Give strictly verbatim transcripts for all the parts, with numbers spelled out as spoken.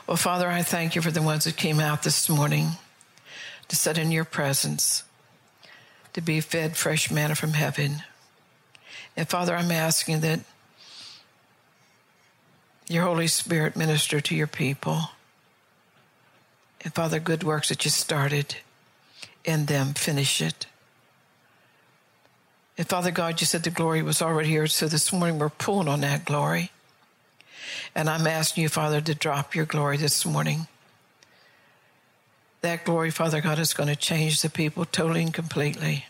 Well, Father, I thank you for the ones that came out this morning to sit in your presence, to be fed fresh manna from heaven. And Father, I'm asking that your Holy Spirit minister to your people. And Father, good works that you started in them, finish it. And Father God, you said the glory was already here, so this morning we're pulling on that glory. And I'm asking you, Father, to drop your glory this morning. That glory, Father God, is going to change the people totally and completely.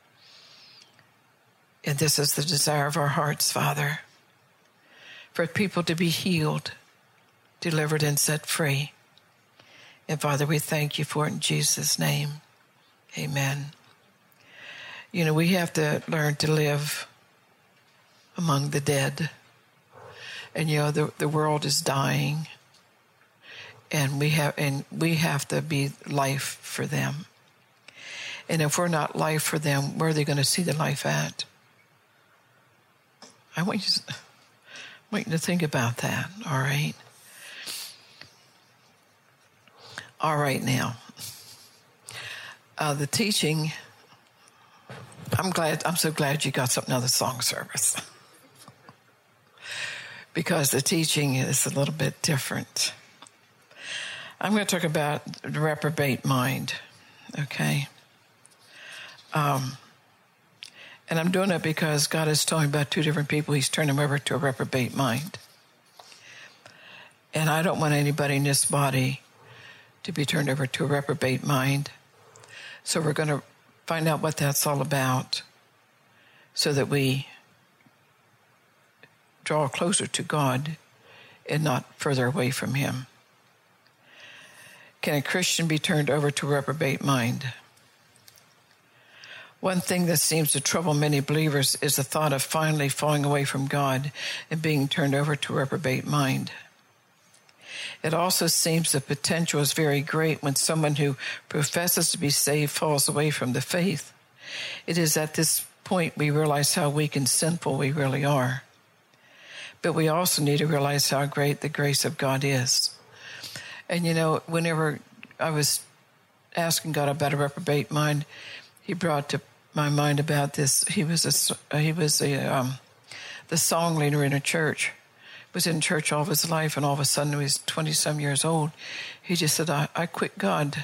And this is the desire of our hearts, Father, for people to be healed, delivered, and set free. And Father, we thank you for it in Jesus' name. Amen. You know, we have to learn to live among the dead. And, you know, the, the world is dying. And we have and we have to be life for them. And if we're not life for them, where are they going to see the life at? I want you to, I want you to think about that, all right? All right, now. Uh, the teaching, I'm glad, I'm so glad you got something out of the song service. Because the teaching is a little bit different. I'm going to talk about the reprobate mind, okay? Um, and I'm doing it because God is telling me about two different people. He's turning them over to a reprobate mind. And I don't want anybody in this body to be turned over to a reprobate mind. So we're going to find out what that's all about so that we draw closer to God and not further away from him. Can a Christian be turned over to a reprobate mind? One thing that seems to trouble many believers is the thought of finally falling away from God and being turned over to a reprobate mind. It also seems the potential is very great when someone who professes to be saved falls away from the faith. It is at this point we realize how weak and sinful we really are. But we also need to realize how great the grace of God is. And, you know, whenever I was asking God about a reprobate mind, he brought to my mind about this. He was a, he was a, um, the song leader in a church. Was in church all of his life, and all of a sudden he was twenty-some years old. He just said, I, I quit God.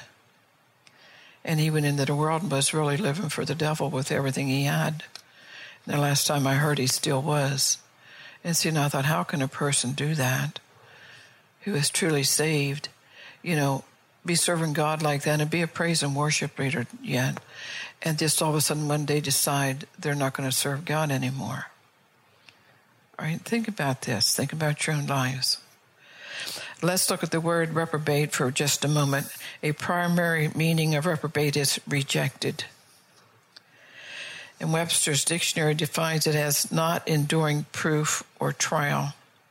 And he went into the world and was really living for the devil with everything he had. And the last time I heard, he still was. And so, you know, I thought, how can a person do that who is truly saved, you know, be serving God like that and be a praise and worship leader yet, and just all of a sudden one day decide they're not going to serve God anymore? All right, think about this. Think about your own lives. Let's look at the word reprobate for just a moment. A primary meaning of reprobate is rejected. And Webster's dictionary defines it as not enduring proof or trial,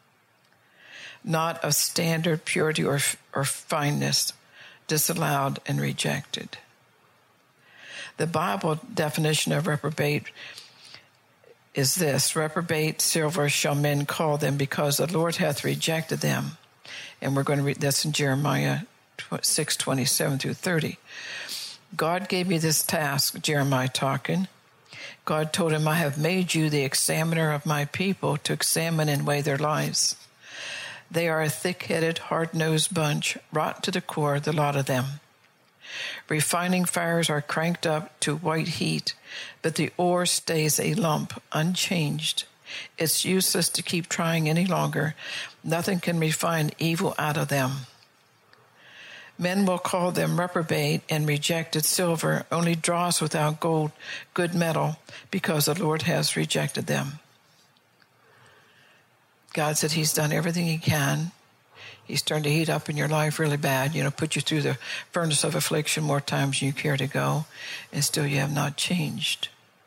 not of standard purity or, or fineness, disallowed and rejected. The Bible definition of reprobate is this: reprobate silver shall men call them, because the Lord hath rejected them. And we're going to read this in Jeremiah six, twenty-seven through thirty. God gave me this task, Jeremiah talking. God told him, I have made you the examiner of my people to examine and weigh their lives. They are a thick-headed, hard-nosed bunch, rotten to the core, the lot of them. Refining fires are cranked up to white heat, but the ore stays a lump, unchanged. It's useless to keep trying any longer. Nothing can refine evil out of them. Men will call them reprobate and rejected silver, only dross without gold, good metal, because the Lord has rejected them. God said he's done everything he can. He's turned the heat up in your life really bad, you know, put you through the furnace of affliction more times than you care to go, and still you have not changed.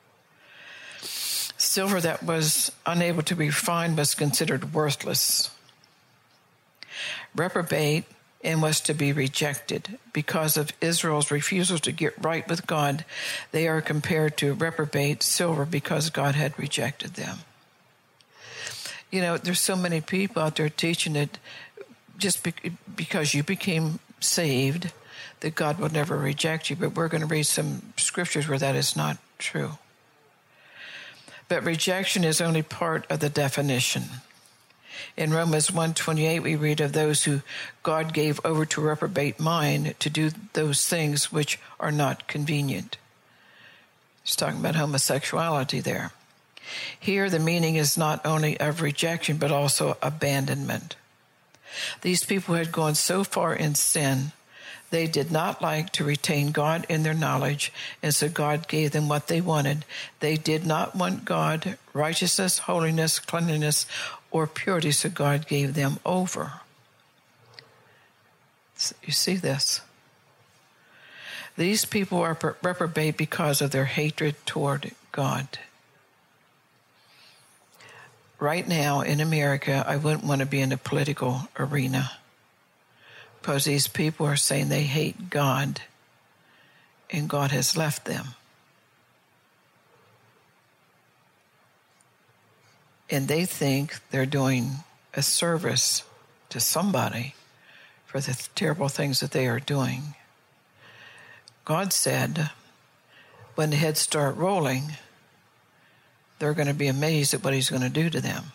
Silver that was unable to be refined was considered worthless. Reprobate and was to be rejected. Because of Israel's refusal to get right with God, they are compared to reprobate silver because God had rejected them. You know, there's so many people out there teaching that just be, because you became saved, that God will never reject you. But we're going to read some scriptures where that is not true. But rejection is only part of the definition. In Romans one twenty-eight, we read of those who God gave over to reprobate mind to do those things which are not convenient. He's talking about homosexuality there. Here, the meaning is not only of rejection, but also abandonment. These people had gone so far in sin, they did not like to retain God in their knowledge, and so God gave them what they wanted. They did not want God, righteousness, holiness, cleanliness, or purity, so God gave them over. You see this? These people are reprobate because of their hatred toward God. Right now in America, I wouldn't want to be in the political arena because these people are saying they hate God and God has left them. And they think they're doing a service to somebody for the terrible things that they are doing. God said, when the heads start rolling, they're going to be amazed at what he's going to do to them.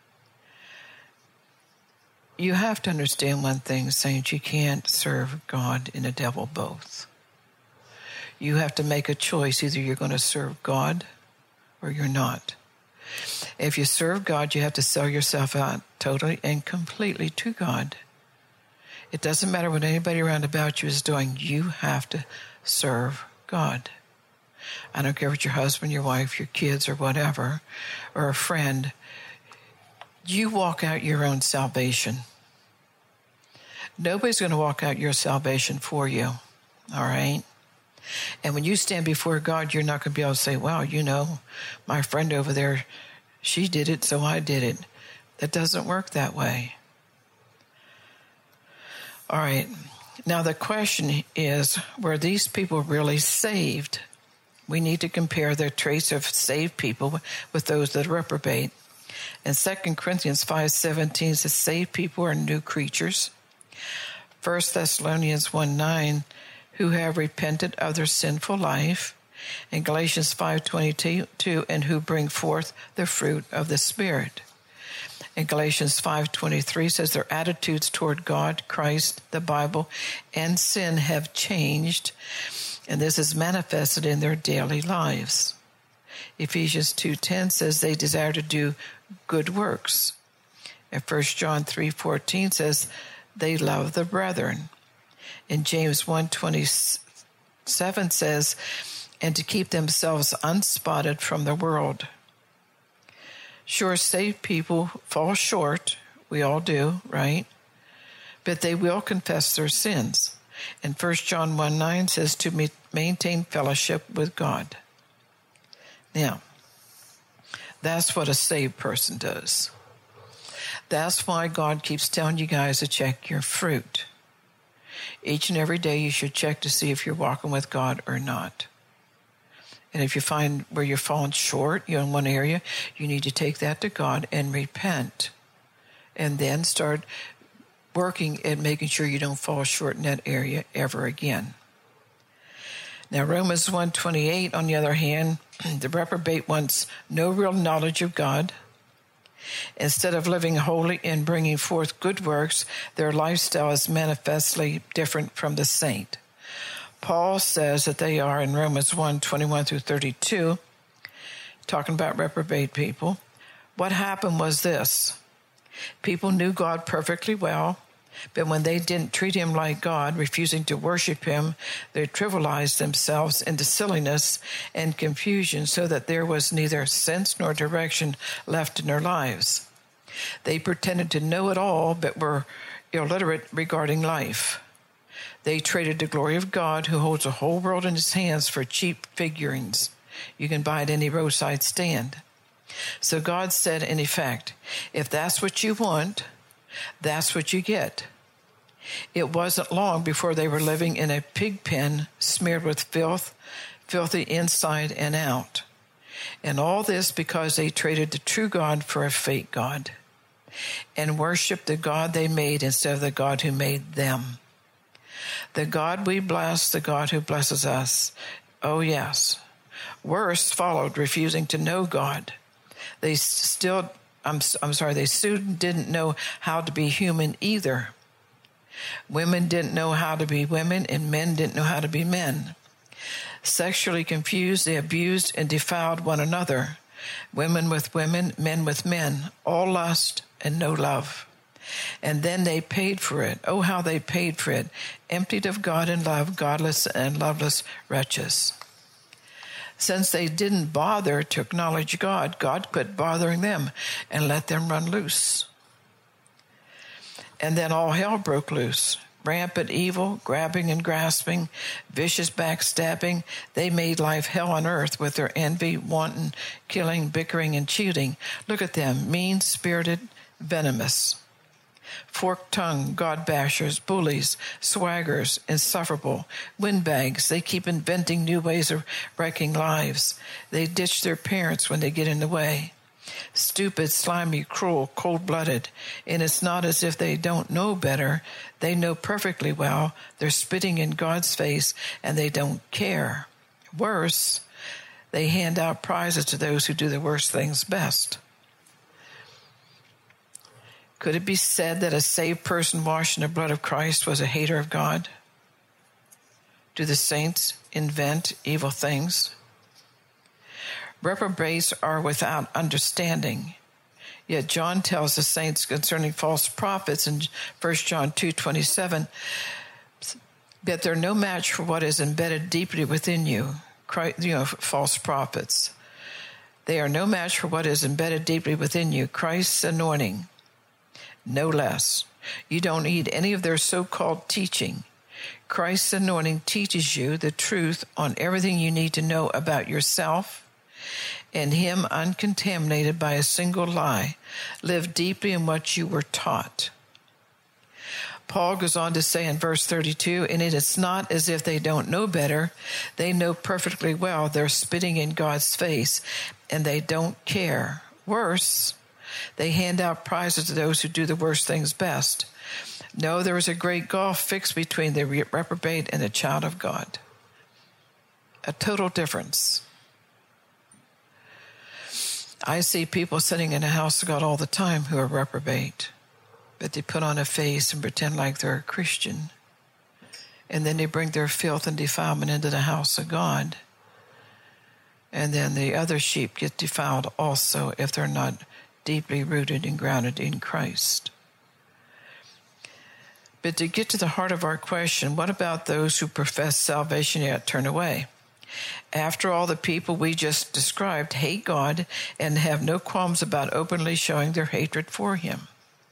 You have to understand one thing, saints. You can't serve God and the devil both. You have to make a choice. Either you're going to serve God or you're not. If you serve God, you have to sell yourself out totally and completely to God. It doesn't matter what anybody around about you is doing. You have to serve God. I don't care if it's your husband, your wife, your kids, or whatever, or a friend. You walk out your own salvation. Nobody's going to walk out your salvation for you, all right? And when you stand before God, you're not going to be able to say, wow, you know, my friend over there, she did it, so I did it. That doesn't work that way. All right. Now the question is, were these people really saved? We need to compare the traits of saved people with those that reprobate. And Second Corinthians five seventeen says, saved people are new creatures. First Thessalonians one nine, who have repented of their sinful life. And Galatians five twenty-two, and who bring forth the fruit of the Spirit. And Galatians five twenty-three says their attitudes toward God, Christ, the Bible, and sin have changed, and this is manifested in their daily lives. Ephesians two ten says they desire to do good works. And First John three fourteen says they love the brethren. And James one twenty-seven says, and to keep themselves unspotted from the world. Sure, saved people fall short. We all do, right? But they will confess their sins. And First John one nine says to maintain fellowship with God. Now, that's what a saved person does. That's why God keeps telling you guys to check your fruit. Each and every day you should check to see if you're walking with God or not. And if you find where you're falling short, you know, in one area, you need to take that to God and repent. And then start working at making sure you don't fall short in that area ever again. Now, Romans one twenty-eight, on the other hand, the reprobate wants no real knowledge of God. Instead of living holy and bringing forth good works, their lifestyle is manifestly different from the saint. Paul says that they are in Romans one twenty-one through thirty-two, talking about reprobate people. What happened was this. People knew God perfectly well, but when they didn't treat him like God, refusing to worship him, they trivialized themselves into silliness and confusion so that there was neither sense nor direction left in their lives. They pretended to know it all, but were illiterate regarding life. They traded the glory of God, who holds the whole world in his hands, for cheap figurines you can buy at any roadside stand. So God said, in effect, if that's what you want, that's what you get. It wasn't long before they were living in a pig pen smeared with filth, filthy inside and out. And all this because they traded the true God for a fake God. and worship the God they made instead of the God who made them. The God we bless, the God who blesses us. Oh, yes. Worse followed, refusing to know God. They still, I'm, I'm sorry, they still didn't know how to be human either. Women didn't know how to be women, and men didn't know how to be men. Sexually confused, they abused and defiled one another. Women with women, men with men, all lust and no love. And then they paid for it. Oh, how they paid for it. Emptied of God and love, godless and loveless wretches. Since they didn't bother to acknowledge God, God quit bothering them and let them run loose. And then all hell broke loose. Rampant evil, grabbing and grasping, vicious backstabbing. They made life hell on earth with their envy, wanton, killing, bickering, and cheating. Look at them, mean-spirited, venomous. Forked-tongued, God-bashers, bullies, swaggers, insufferable, windbags. They keep inventing new ways of wrecking lives. They ditch their parents when they get in the way. Stupid, slimy, cruel, cold-blooded. And it's not as if they don't know better. They know perfectly well. They're spitting in God's face, and they don't care. Worse, they hand out prizes to those who do the worst things best. Could it be said that a saved person washed in the blood of Christ was a hater of God? Do the saints invent evil things? Reprobates are without understanding. Yet John tells the saints concerning false prophets in First John two twenty-seven that they're no match for what is embedded deeply within you, Christ, you know, false prophets. They are no match for what is embedded deeply within you, Christ's anointing, no less. You don't need any of their so-called teaching. Christ's anointing teaches you the truth on everything you need to know about yourself, and him uncontaminated by a single lie. Live deeply in what you were taught. Paul goes on to say in verse thirty-two, and it is not as if they don't know better. They know perfectly well they're spitting in God's face, and they don't care. Worse, they hand out prizes to those who do the worst things best. No, there is a great gulf fixed between the reprobate and the child of God. A total difference. I see people sitting in the house of God all the time who are reprobate, but they put on a face and pretend like they're a Christian. And then they bring their filth and defilement into the house of God. And then the other sheep get defiled also if they're not deeply rooted and grounded in Christ. But to get to the heart of our question, what about those who profess salvation yet turn away? After all, the people we just described hate God and have no qualms about openly showing their hatred for him.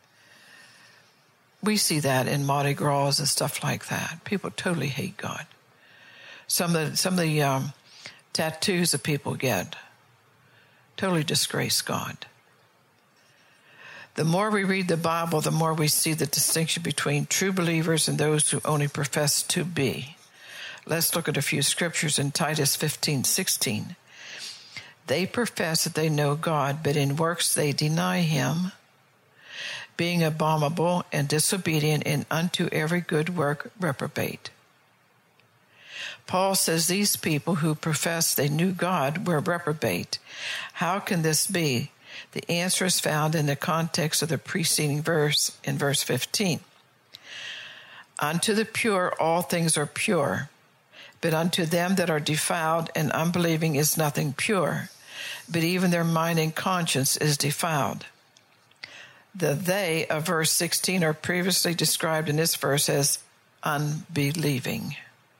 We see that in Mardi Gras and stuff like that. People totally hate God. Some of the, some of the um, tattoos that people get totally disgrace God. The more we read the Bible, the more we see the distinction between true believers and those who only profess to be. Let's look at a few scriptures in Titus fifteen sixteen. They profess that they know God, but in works they deny him, being abominable and disobedient, and unto every good work reprobate. Paul says these people who profess they knew God were reprobate. How can this be? The answer is found in the context of the preceding verse in verse fifteen. Unto the pure all things are pure, but unto them that are defiled and unbelieving is nothing pure, but even their mind and conscience is defiled. The they of verse sixteen are previously described in this verse as unbelieving.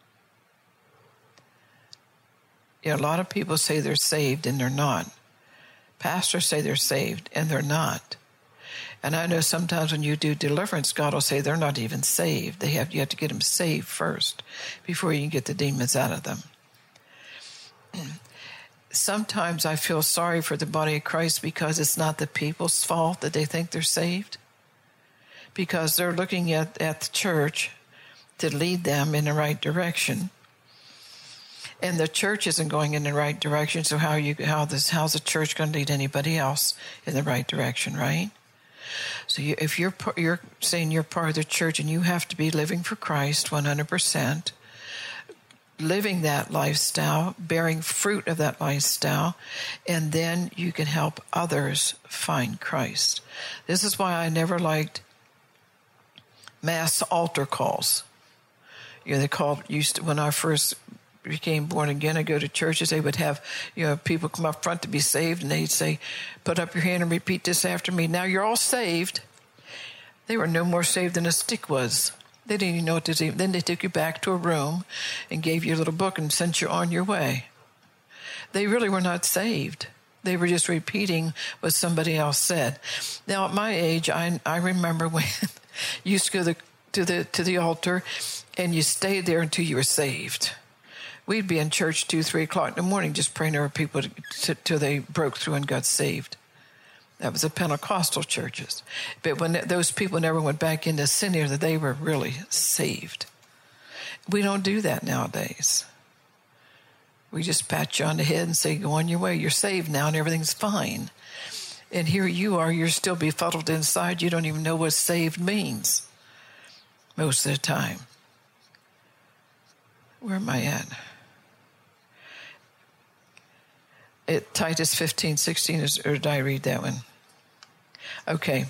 You know, a lot of people say they're saved and they're not. Pastors say they're saved and they're not. And I know sometimes when you do deliverance, God will say they're not even saved. They have you have to get them saved first before you can get the demons out of them. Sometimes I feel sorry for the body of Christ because it's not the people's fault that they think they're saved. Because they're looking at, at the church to lead them in the right direction. And the church isn't going in the right direction, so how you how this how's the church going to lead anybody else in the right direction, right? So you, if you're you're saying you're part of the church and you have to be living for Christ one hundred percent, living that lifestyle, bearing fruit of that lifestyle, and then you can help others find Christ. This is why I never liked mass altar calls. You know, they called, used to, when I first became born again, I go to churches, they would have, you know, people come up front to be saved, and they'd say, put up your hand and repeat this after me. Now you're all saved. They were no more saved than a stick was. They didn't even know what to do. Then they took you back to a room and gave you a little book and sent you on your way. They really were not saved. They were just repeating what somebody else said. Now, at my age, I I remember when you used to go the, to the to the altar, and you stayed there until you were saved. We'd be in church two, three o'clock in the morning, just praying over people till they broke through and got saved. That was the Pentecostal churches. But when those people never went back into sin here, that they were really saved. We don't do that nowadays. We just pat you on the head and say, go on your way. You're saved now and everything's fine. And here you are, you're still befuddled inside. You don't even know what saved means most of the time. Where am I at? It, Titus fifteen sixteen, is, or did I read that one? Okay.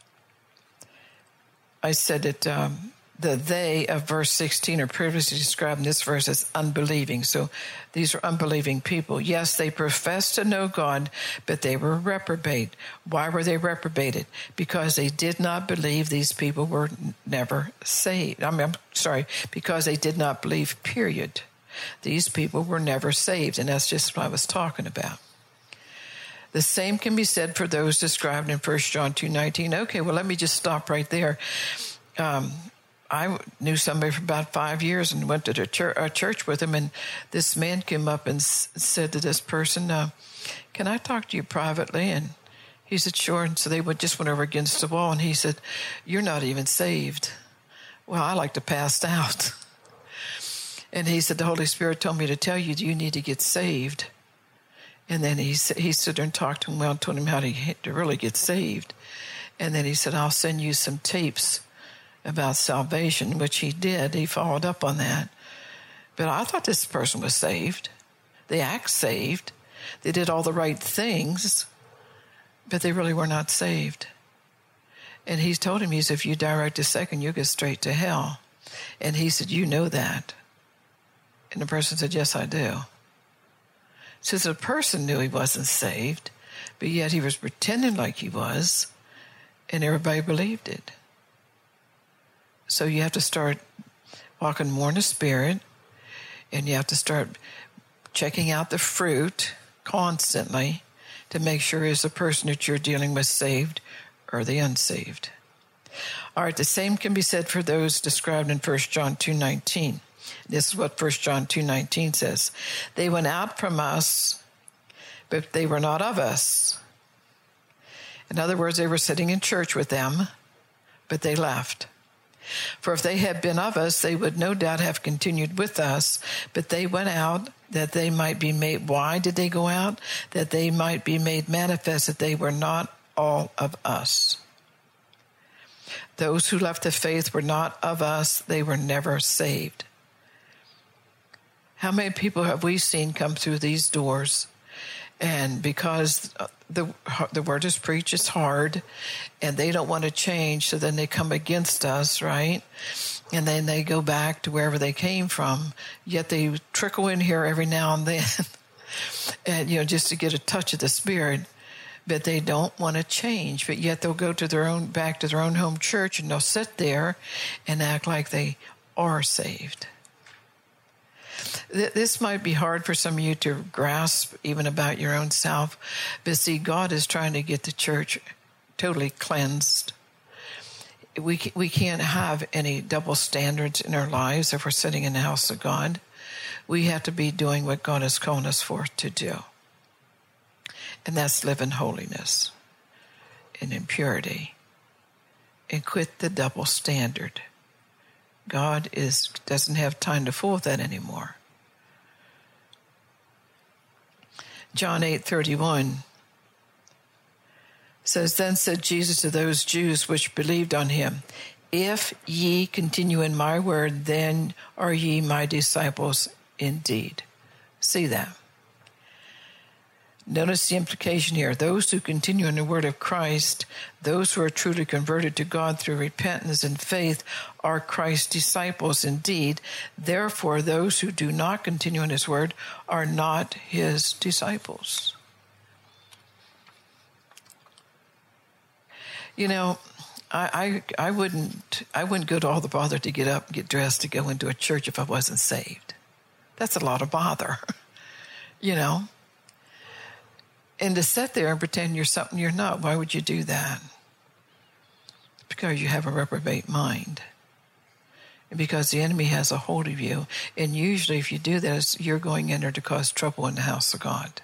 I said that um, the they of verse sixteen are previously described in this verse as unbelieving. So these are unbelieving people. Yes, they professed to know God, but they were reprobate. Why were they reprobated? Because they did not believe. These people were never saved. I mean, I'm sorry, because they did not believe, period. These people were never saved, and that's just what I was talking about. The same can be said for those described in First John two nineteen. Okay, well, let me just stop right there. Um, I knew somebody for about five years and went to the church, uh, church with him, and this man came up and s- said to this person, uh, can I talk to you privately? And he said, sure. And so they would, just went over against the wall, and he said, you're not even saved. Well, I like to pass out. And he said, the Holy Spirit told me to tell you, you need to get saved. And then he he stood there and talked to him well, told him how to, to really get saved. And then he said, I'll send you some tapes about salvation, which he did. He followed up on that. But I thought this person was saved. They act saved. They did all the right things, but they really were not saved. And he told him, he said, if you die right this second, you'll get straight to hell. And he said, you know that. And the person said, yes, I do. So the person knew he wasn't saved, but yet he was pretending like he was, and everybody believed it. So you have to start walking more in the Spirit, and you have to start checking out the fruit constantly to make sure is the person that you're dealing with saved or the unsaved. All right, the same can be said for those described in First John two nineteen. This is what First John two nineteen says. They went out from us, but they were not of us. In other words, they were sitting in church with them, but they left. For if they had been of us, they would no doubt have continued with us, but they went out that they might be made. Why did they go out? That they might be made manifest that they were not all of us. Those who left the faith were not of us. They were never saved. How many people have we seen come through these doors? And because the the word is preached, it's hard, and they don't want to change, so then they come against us, right? And then they go back to wherever they came from, yet they trickle in here every now and then, and you know, just to get a touch of the Spirit, but they don't want to change, but yet they'll go to their own, back to their own home church, and they'll sit there and act like they are saved. This might be hard for some of you to grasp, even about your own self. But see, God is trying to get the church totally cleansed. We we can't have any double standards in our lives if we're sitting in the house of God. We have to be doing what God has called us for to do. And that's live in holiness and in purity. And quit the double standard. God is doesn't have time to fool with that anymore. John eight thirty-one says, then said Jesus to those Jews which believed on him, if ye continue in my word, then are ye my disciples indeed. See that? Notice the implication here. Those who continue in the word of Christ, those who are truly converted to God through repentance and faith, are Christ's disciples indeed. Therefore, those who do not continue in his word are not his disciples. You know, I, I, I wouldn't I wouldn't go to all the bother to get up and get dressed to go into a church if I wasn't saved. That's a lot of bother, you know. And to sit there and pretend you're something you're not, why would you do that? Because you have a reprobate mind. And because the enemy has a hold of you. And usually if you do this, you're going in there to cause trouble in the house of God.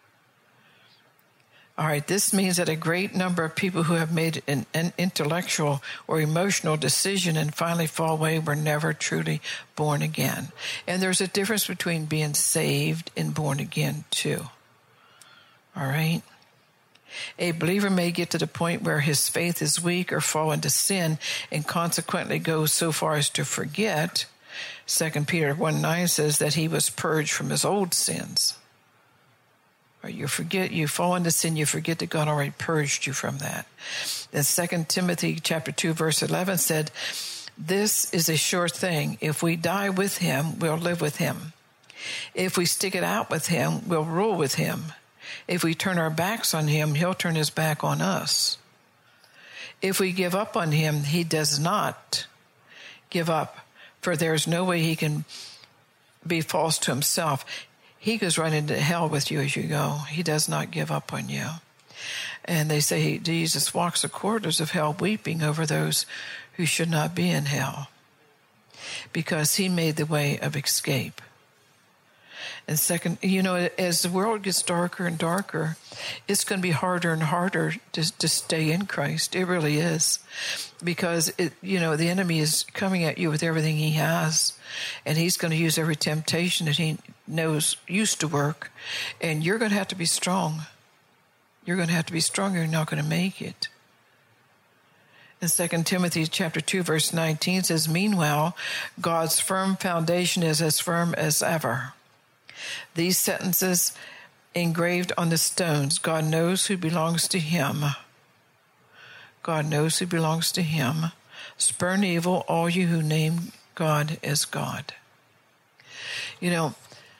All right, this means that a great number of people who have made an, an intellectual or emotional decision and finally fall away were never truly born again. And there's a difference between being saved and born again too. All right? A believer may get to the point where his faith is weak or fall into sin and consequently go so far as to forget. Second Peter one nine says that he was purged from his old sins. Or you forget, you fall into sin, you forget that God already purged you from that. Then Second Timothy chapter two, verse eleven said, this is a sure thing. If we die with him, we'll live with him. If we stick it out with him, we'll rule with him. If we turn our backs on him, he'll turn his back on us. If we give up on him, he does not give up, for there's no way he can be false to himself. He goes right into hell with you as you go. He does not give up on you. And they say Jesus walks the corridors of hell weeping over those who should not be in hell because he made the way of escape. And second, you know, as the world gets darker and darker, it's going to be harder and harder to, to stay in Christ. It really is. Because, it, you know, the enemy is coming at you with everything he has. And he's going to use every temptation that he knows used to work. And you're going to have to be strong. You're going to have to be strong or you're not going to make it. And Second Timothy chapter two, verse nineteen says, meanwhile, God's firm foundation is as firm as ever. These sentences engraved on the stones, God knows who belongs to him. God knows who belongs to him. Spurn evil, all you who name God as God. You know,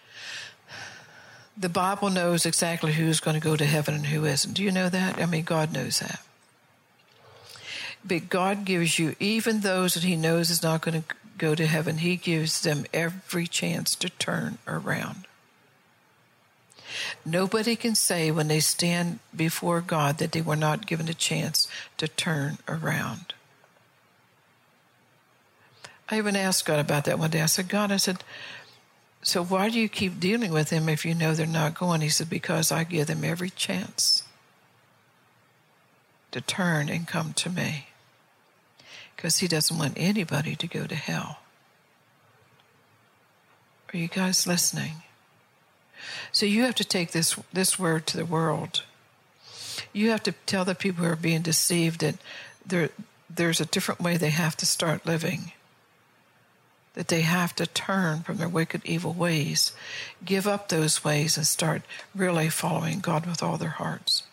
the Bible knows exactly who's going to go to heaven and who isn't. Do you know that? I mean, God knows that. But God gives you, even those that he knows is not going to go to heaven, he gives them every chance to turn around. Nobody can say when they stand before God that they were not given a chance to turn around. I even asked God about that one day. I said, God, I said, so why do you keep dealing with them if you know they're not going? He said, because I give them every chance to turn and come to me. Because he doesn't want anybody to go to hell. Are you guys listening? So you have to take this this word to the world. You have to tell the people who are being deceived that there there's a different way they have to start living. That they have to turn from their wicked, evil ways, give up those ways and start really following God with all their hearts.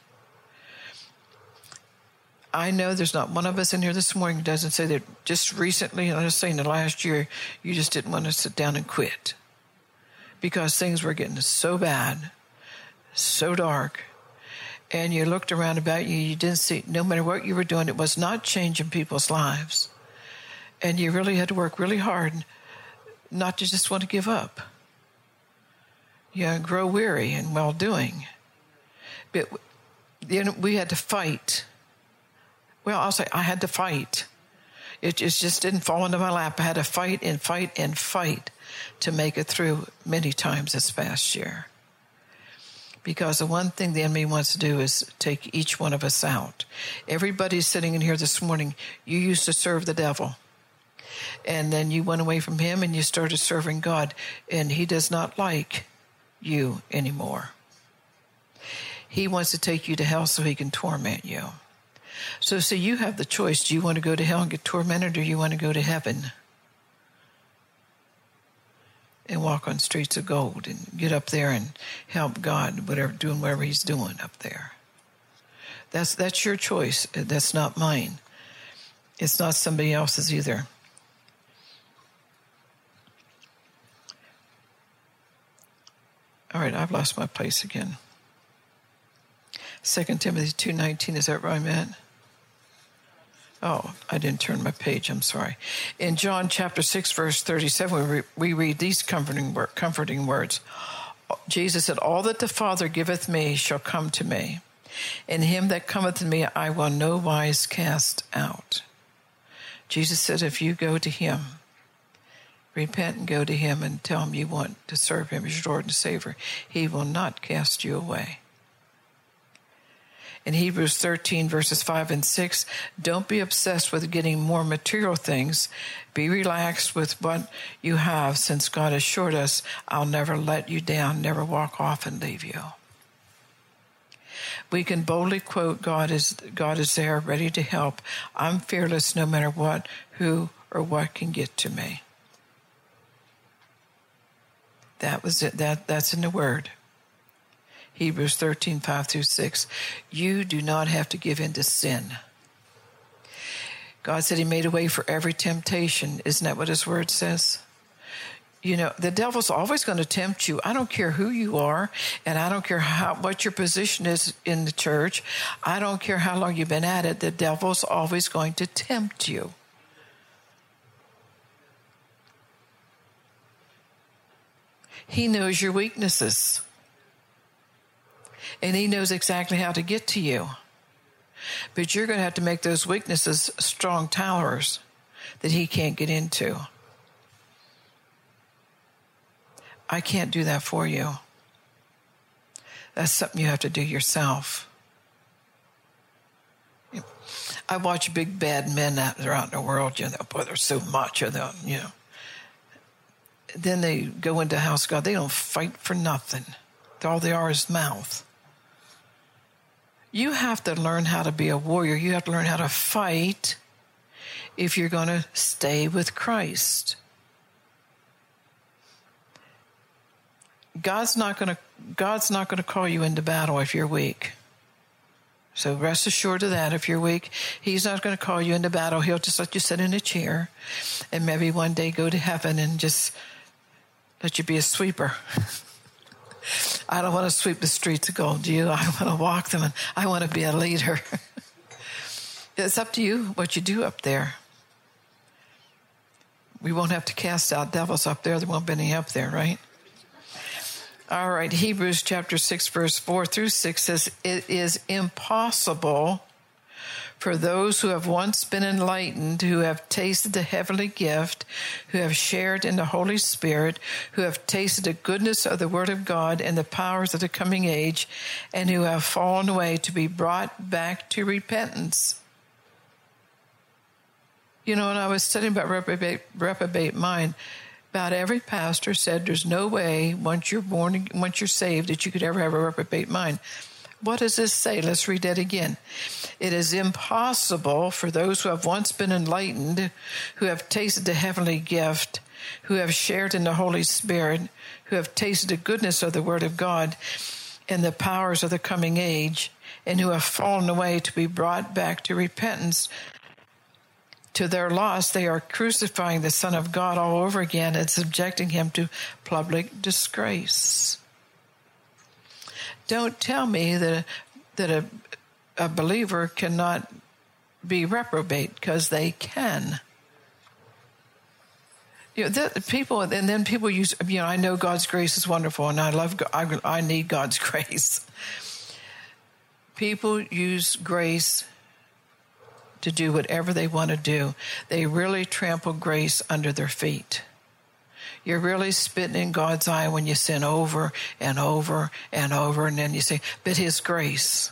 I know there's not one of us in here this morning who doesn't say that just recently, I'm just saying the last year, you just didn't want to sit down and quit. Because things were getting so bad, so dark, and you looked around about you, you didn't see, no matter what you were doing, it was not changing people's lives. And you really had to work really hard not to just want to give up. You know, grow weary in well-doing. But then we had to fight. Well, I'll say I had to fight. It just, just didn't fall into my lap. I had to fight and fight and fight to make it through many times this past year. Because the one thing the enemy wants to do is take each one of us out. Everybody sitting in here this morning, you used to serve the devil. And then you went away from him and you started serving God. And he does not like you anymore. He wants to take you to hell so he can torment you. So, so you have the choice. Do you want to go to hell and get tormented, or do you want to go to heaven and walk on streets of gold and get up there and help God, whatever, doing whatever he's doing up there? That's that's your choice. That's not mine. It's not somebody else's either. All right, I've lost my place again. Second Timothy two nineteen, is that where I'm at? Oh, I didn't turn my page, I'm sorry. In John chapter six, verse thirty-seven, we, re- we read these comforting, wor- comforting words. Jesus said, all that the Father giveth me shall come to me, and him that cometh to me I will no wise cast out. Jesus said, if you go to him, repent and go to him and tell him you want to serve him as your Lord and Savior, he will not cast you away. In Hebrews thirteen, verses five and six, don't be obsessed with getting more material things. Be relaxed with what you have, since God assured us, I'll never let you down, never walk off and leave you. We can boldly quote, God is, God is there, ready to help. I'm fearless no matter what, who, or what can get to me. That was it. That, that's in the Word. Hebrews thirteen, five through six. You do not have to give in to sin. God said he made a way for every temptation. Isn't that what his word says? You know, the devil's always going to tempt you. I don't care who you are, and I don't care how what your position is in the church. I don't care how long you've been at it. The devil's always going to tempt you. He knows your weaknesses. And he knows exactly how to get to you. But you're going to have to make those weaknesses strong towers that he can't get into. I can't do that for you. That's something you have to do yourself. I watch big bad men out there out in the world, you know, boy, there's so much of them, you know. Then they go into the house of God. They don't fight for nothing. All they are is mouth. You have to learn how to be a warrior. You have to learn how to fight if you're going to stay with Christ. God's not going to God's not going to call you into battle if you're weak. So rest assured of that. If you're weak, he's not going to call you into battle. He'll just let you sit in a chair and maybe one day go to heaven and just let you be a sweeper. I don't want to sweep the streets of gold, do you? I want to walk them, and I want to be a leader. It's up to you what you do up there. We won't have to cast out devils up there. There won't be any up there, right? All right, Hebrews chapter six, verse four through six says, it is impossible for those who have once been enlightened, who have tasted the heavenly gift, who have shared in the Holy Spirit, who have tasted the goodness of the Word of God and the powers of the coming age, and who have fallen away, to be brought back to repentance. You know, when I was studying about reprobate, reprobate mind, about every pastor said there's no way once you're born, once you're saved, that you could ever have a reprobate mind. What does this say? Let's read that again. It is impossible for those who have once been enlightened, who have tasted the heavenly gift, who have shared in the Holy Spirit, who have tasted the goodness of the Word of God and the powers of the coming age, and who have fallen away, to be brought back to repentance. To their loss, they are crucifying the Son of God all over again and subjecting him to public disgrace. Don't tell me that that a, a believer cannot be reprobate, because they can. You know, the, people, and then people use, you know, I know God's grace is wonderful, and I love, I, I need God's grace. People use grace to do whatever they want to do. They really trample grace under their feet. You're really spitting in God's eye when you sin over and over and over, and then you say, but his grace.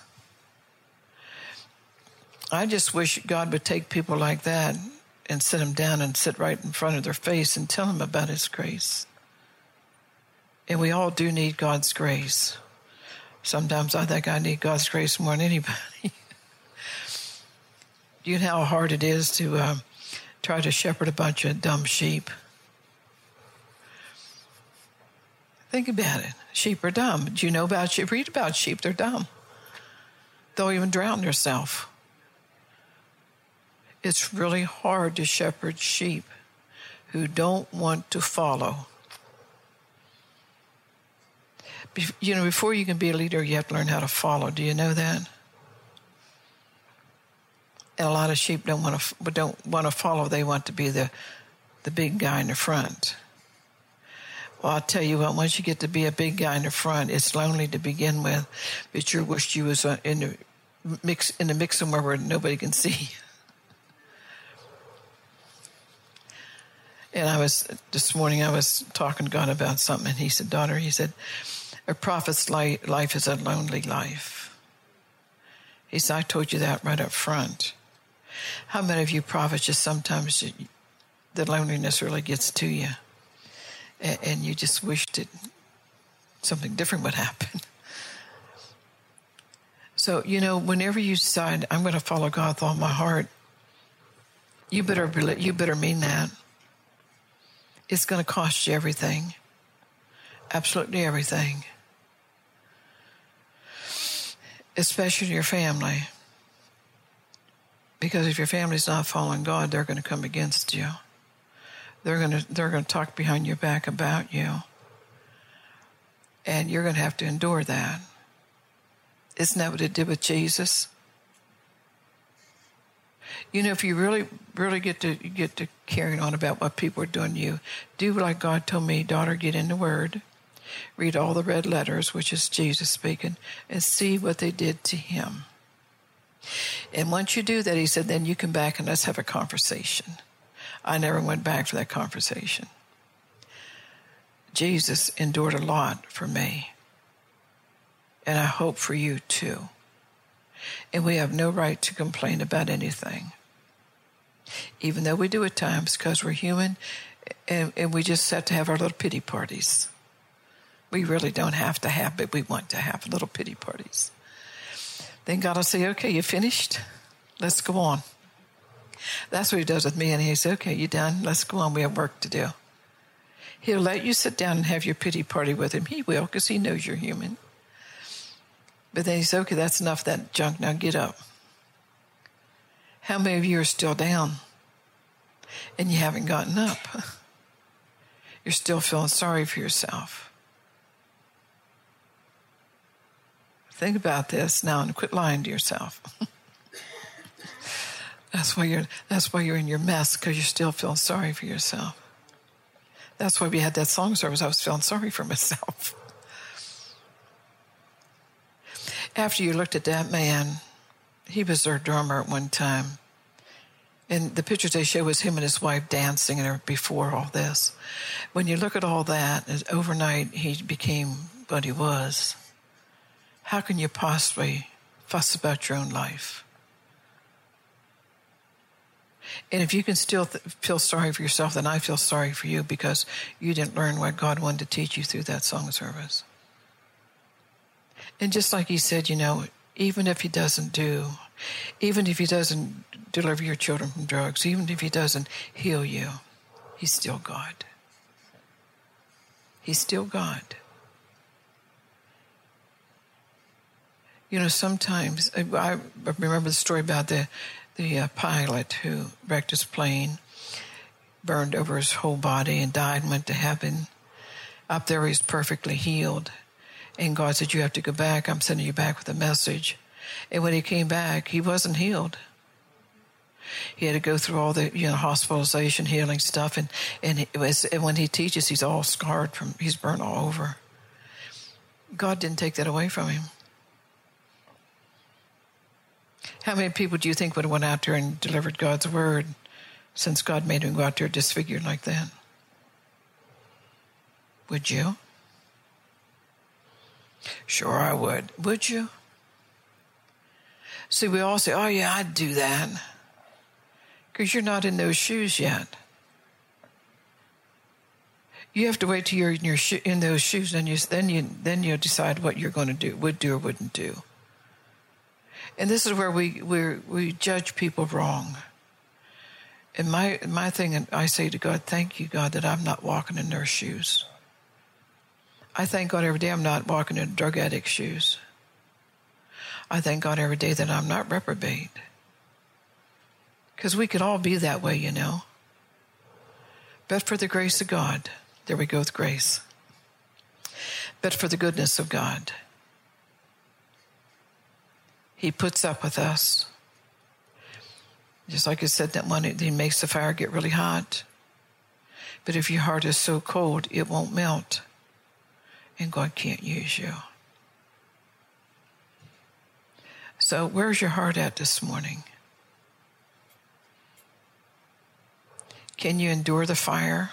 I just wish God would take people like that and sit them down and sit right in front of their face and tell them about his grace. And we all do need God's grace. Sometimes I think I need God's grace more than anybody. Do you know how hard it is to uh, try to shepherd a bunch of dumb sheep? Think about it. Sheep are dumb. Do you know about sheep? Read about sheep. They're dumb. They'll even drown themselves. It's really hard to shepherd sheep who don't want to follow. You know, before you can be a leader, you have to learn how to follow. Do you know that? And a lot of sheep don't want to don't want to follow. They want to be the the big guy in the front. Well, I'll tell you what. Once you get to be a big guy in the front, it's lonely to begin with. But you wish you was uh, in the mix in the mix somewhere where nobody can see. And I was this morning. I was talking to God about something, and He said, "Daughter," He said, "a prophet's life is a lonely life." He said, "I told you that right up front." How many of you prophets just sometimes the loneliness really gets to you, and you just wished that something different would happen? So, you know, whenever you decide, I'm going to follow God with all my heart, you better you better mean that. It's going to cost you everything, absolutely everything, especially your family. Because if your family's not following God, they're going to come against you. They're going to they're going to talk behind your back about you, and you're going to have to endure that. Isn't that what it did with Jesus? You know, if you really, really get to get to carrying on about what people are doing to you, do like God told me, daughter, get in the Word, read all the red letters, which is Jesus speaking, and see what they did to Him. And once you do that, He said, then you come back and let's have a conversation. I never went back for that conversation. Jesus endured a lot for me. And I hope for you too. And we have no right to complain about anything. Even though we do at times, because we're human, and, and we just have to have our little pity parties. We really don't have to have, but we want to have little pity parties. Then God will say, okay, you finished? Let's go on. That's what He does with me. And He says, okay, you done? Let's go on. We have work to do. He'll let you sit down and have your pity party with Him. He will, because He knows you're human. But then He says, okay, that's enough of that junk. Now get up. How many of you are still down and you haven't gotten up? You're still feeling sorry for yourself. Think about this now and quit lying to yourself. That's why you're that's why you're in your mess, because you still feel sorry for yourself. That's why we had that song service. I was feeling sorry for myself. After you looked at that man, he was their drummer at one time. And the pictures they show was him and his wife dancing and before all this. When you look at all that, overnight he became what he was. How can you possibly fuss about your own life? And if you can still th- feel sorry for yourself, then I feel sorry for you, because you didn't learn what God wanted to teach you through that song service. And just like He said, you know, even if He doesn't do, even if He doesn't deliver your children from drugs, even if He doesn't heal you, He's still God. He's still God. You know, sometimes, I remember the story about the, the uh, pilot who wrecked his plane, burned over his whole body and died and went to heaven. Up there he's perfectly healed. And God said, you have to go back. I'm sending you back with a message. And when he came back, he wasn't healed. He had to go through all the, you know, hospitalization, healing stuff. And, and, it was, and when he teaches, he's all scarred from, he's burned all over. God didn't take that away from him. How many people do you think would have went out there and delivered God's word since God made him go out there disfigured like that? Would you? Sure I would. Would you? See, we all say, oh yeah, I'd do that. Because you're not in those shoes yet. You have to wait till you're in your sho- in those shoes, and you then you then you decide what you're going to do, would do or wouldn't do. And this is where we we we judge people wrong. And my my thing, and I say to God, thank you, God, that I'm not walking in their shoes. I thank God every day I'm not walking in drug addict shoes. I thank God every day that I'm not reprobate. Because we could all be that way, you know. But for the grace of God, there we go with grace. But for the goodness of God, he puts up with us. Just like it said that one, he makes the fire get really hot. But if your heart is so cold, it won't melt. And God can't use you. So where's your heart at this morning? Can you endure the fire?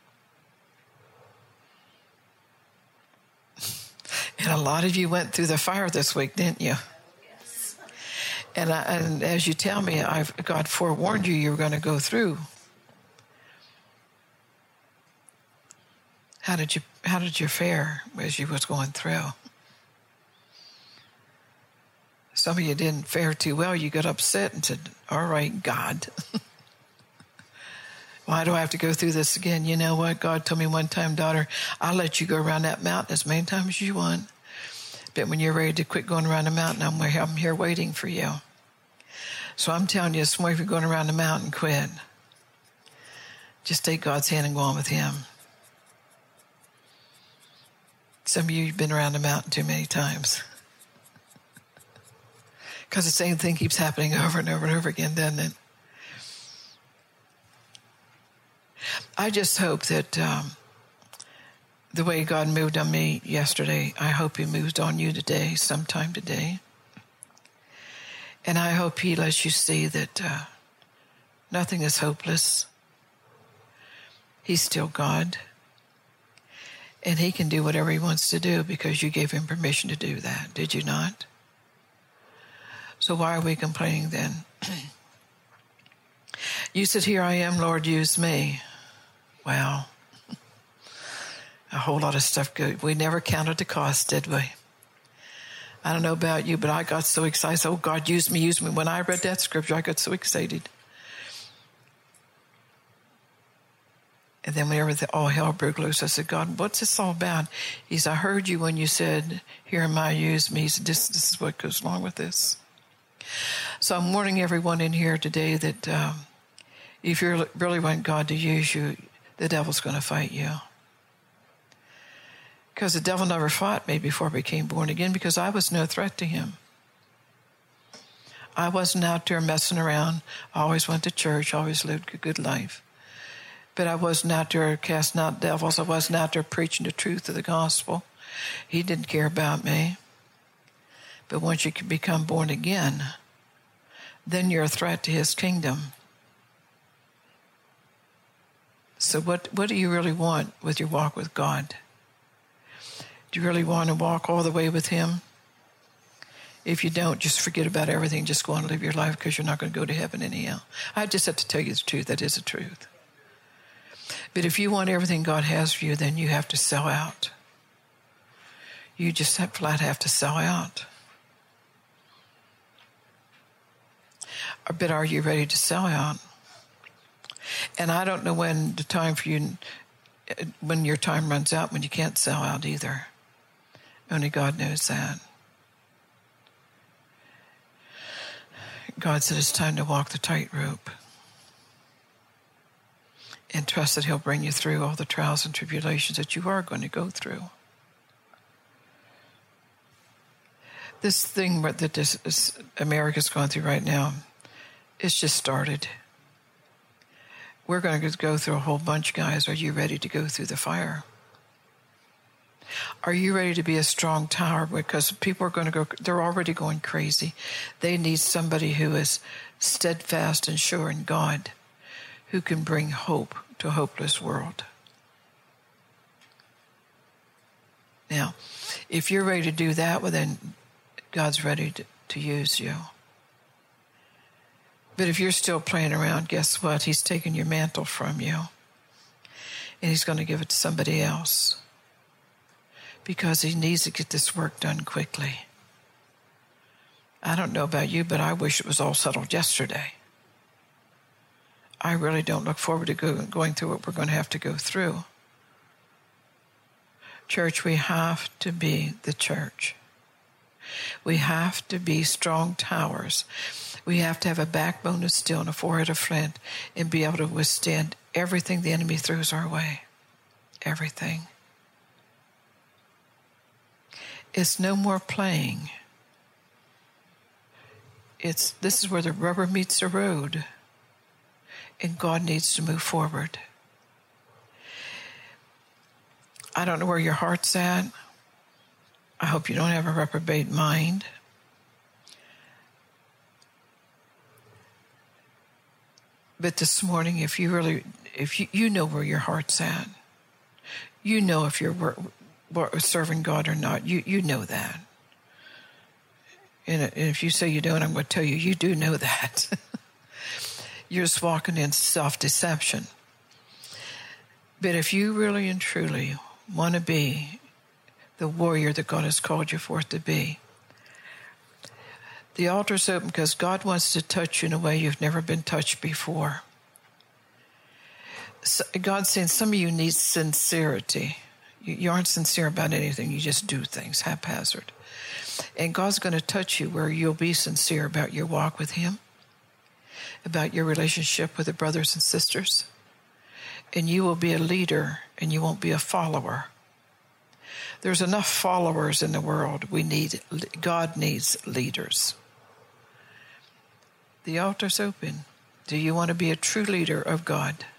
And a lot of you went through the fire this week, didn't you? Yes. And, I, and as you tell me, I've, God forewarned you you were going to go through. How did you How did you fare as you was going through? Some of you didn't fare too well. You got upset and said, all right, God. Why do I have to go through this again? You know what? God told me one time, daughter, I'll let you go around that mountain as many times as you want. But when you're ready to quit going around the mountain, I'm, I'm here waiting for you. So I'm telling you, this morning, if you're going around the mountain, quit. Just take God's hand and go on with him. Some of you have been around the mountain too many times. Because the same thing keeps happening over and over and over again, doesn't it? I just hope that um, the way God moved on me yesterday, I hope he moves on you today, sometime today. And I hope he lets you see that uh, nothing is hopeless. He's still God. And he can do whatever he wants to do because you gave him permission to do that, did you not? So why are we complaining then? You said, here I am, Lord, use me. Wow. A whole lot of stuff good. We never counted the cost, did we? I don't know about you, but I got so excited. Oh, God, use me, use me. When I read that scripture, I got so excited. And then whenever the, all hell broke loose, I said, God, what's this all about? He said, I heard you when you said, here am I, use me. He said, this, this is what goes along with this. So I'm warning everyone in here today that um, if you really want God to use you, the devil's going to fight you. Because the devil never fought me before I became born again because I was no threat to him. I wasn't out there messing around. I always went to church, always lived a good life. But I wasn't out there casting out devils. I wasn't out there preaching the truth of the gospel. He didn't care about me. But once you can become born again, then you're a threat to his kingdom. So what, what do you really want with your walk with God? Do you really want to walk all the way with him? If you don't, just forget about everything. Just go on and live your life because you're not going to go to heaven anyhow. I just have to tell you the truth. That is the truth. But if you want everything God has for you, then you have to sell out. You just have, flat have to sell out. But are you ready to sell out? And I don't know when the time for you, when your time runs out, when you can't sell out either. Only God knows that. God said it's time to walk the tightrope. And trust that he'll bring you through all the trials and tribulations that you are going to go through. This thing that this, this America's going through right now, it's just started. We're going to go through a whole bunch, guys. Are you ready to go through the fire? Are you ready to be a strong tower? Because people are going to go, they're already going crazy. They need somebody who is steadfast and sure in God, who can bring hope to a hopeless world. Now, if you're ready to do that, well, then God's ready to, to use you. But if you're still playing around, guess what? He's taken your mantle from you. and he's going to give it to somebody else because he needs to get this work done quickly. I don't know about you, but I wish it was all settled yesterday. I really don't look forward to go, going through what we're going to have to go through. Church, we have to be the church. We have to be strong towers. We have to have a backbone of steel and a forehead of flint and be able to withstand everything the enemy throws our way. Everything. It's no more playing. It's this is where the rubber meets the road, and God needs to move forward. I don't know where your heart's at. I hope you don't have a reprobate mind. But this morning, if you really, if you, you know where your heart's at, you know if you're serving God or not. You you know that. And if you say you don't, I'm going to tell you, you do know that. You're just walking in self-deception. But if you really and truly want to be the warrior that God has called you forth to be, the altar's open because God wants to touch you in a way you've never been touched before. So God's saying some of you need sincerity. You, you aren't sincere about anything. You just do things haphazard. And God's going to touch you where you'll be sincere about your walk with him, about your relationship with the brothers and sisters. And you will be a leader and you won't be a follower. There's enough followers in the world. We need, God needs leaders. The altar's open. Do you want to be a true leader of God?